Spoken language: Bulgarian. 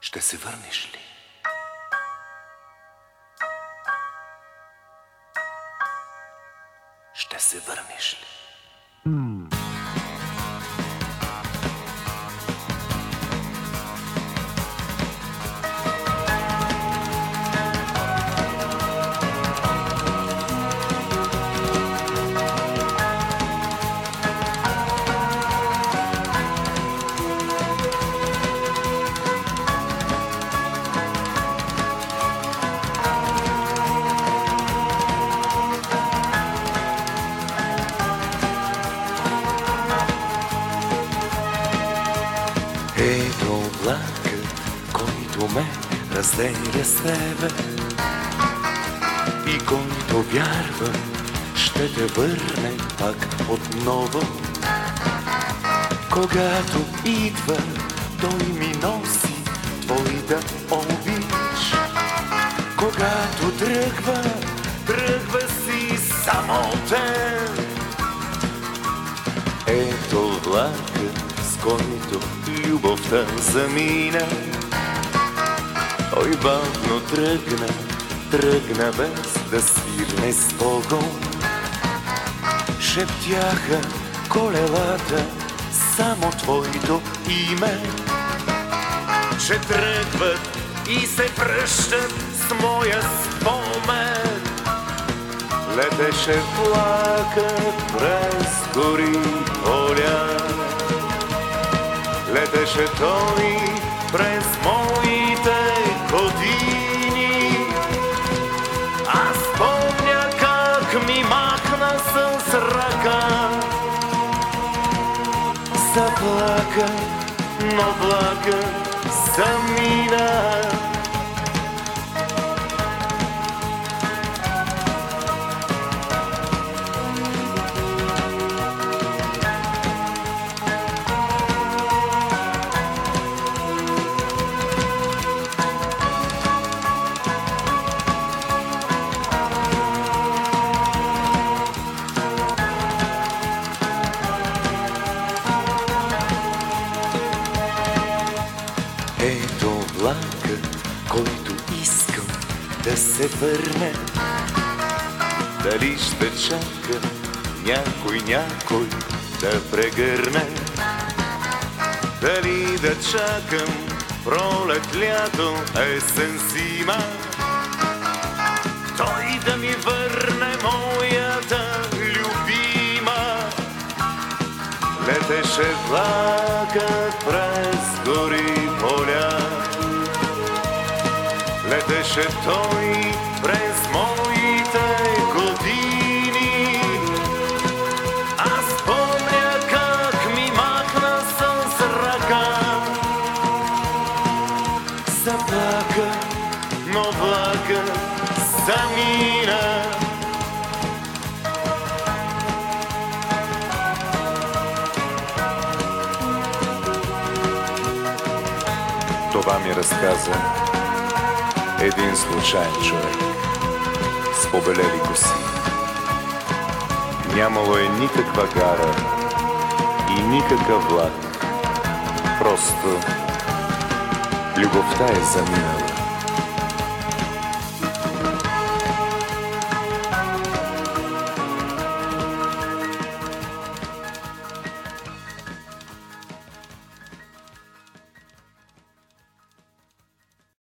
Ще се върнеш ли? Ще се върнеш ли? Ето влакът, който ме разделя с тебе и който вярва, ще те върне пак отново. Когато идва, той ми носи твоята обич. Когато тръгва, тръгва си самотен. Ето влакът, с който любовта замина. Той бавно тръгна, тръгна без да свирне с Богом. Шептяха колелата само твоето име, че тръгват и се връщат с моя спомен. Летеше влакът през гори поля, летеше той през моите години. Аз помня как ми махна с ръка, заплака, но влакът замина. Ето влакът, който искам да се върне. Дали ще чака някой да прегърне? Дали да чакам пролет, лято, есен, зима? Той да ми върне моята любима. Летеше влакът през гори поля, летеше той през моите години. Аз помня как ми махна с ръка, заплака, но влакът замина. Това ми разказа един случайен човек с побелели коси. Нямало е никаква гара и никакъв влак. Просто любовта е заминала.